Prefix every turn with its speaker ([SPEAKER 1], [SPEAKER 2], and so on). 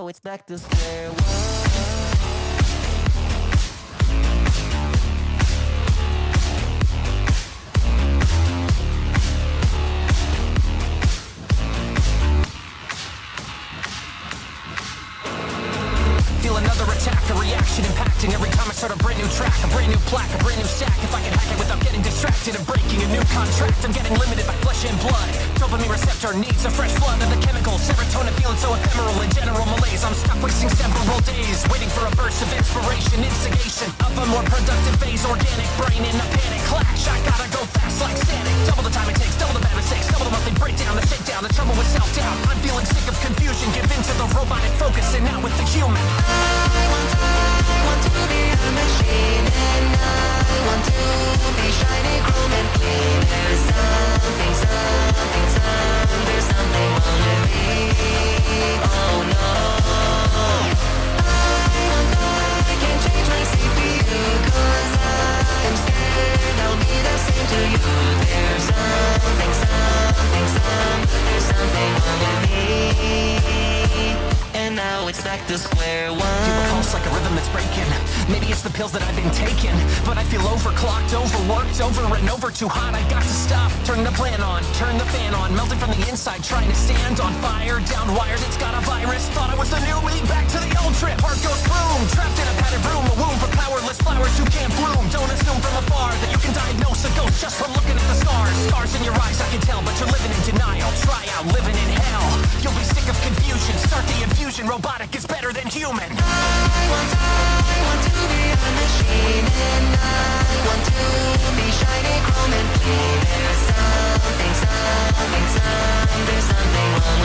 [SPEAKER 1] it's back to square one.
[SPEAKER 2] Another attack, a reaction impacting every time I start a brand new track, a brand new plaque, a brand new stack. If I can hack it without getting distracted and breaking a new contract, I'm getting limited by flesh and blood. Dopamine receptor needs a fresh flood of the chemicals. Serotonin feeling so ephemeral in general malaise. I'm stuck wasting several days waiting for a burst of inspiration, instigation of a more productive phase. Organic brain in a panic clash. I gotta go fast like static. Double the time it takes, double the bad mistakes, double the monthly breakdown, the shakedown, the trouble with self-doubt. I'm feeling sick of confusion. Give in to the robotic focus and now with the human.
[SPEAKER 3] I want to be a machine, and I want to be shiny, chrome and clean. There's something wrong with me. Oh no. I can't change my CPU, 'cause I'm scared I'll be the same to you. There's something wrong with me. And now it's back to square one.
[SPEAKER 2] Feel a pulse like a rhythm that's breaking. Maybe it's the pills that I've been taking, but I feel overclocked, overworked, over and over, too hot. I got to stop. Turn the plan on, turn the fan on, melting from the inside, trying to stand on fire. Down wired, it's got a virus. Thought I was the new me, back to the old trip. Heart goes boom, trapped in a padded room, a womb for powerless flowers who can't bloom. Don't assume from afar that you can diagnose a ghost just from looking at the scars. Scars in your eyes, I can tell, but you're living in denial. Try out living in hell. You'll be sick of confusion. Start the infusion. Robotic is better than human.
[SPEAKER 3] I want to be a machine, and I want to be shiny, chrome and clean. There's something wrong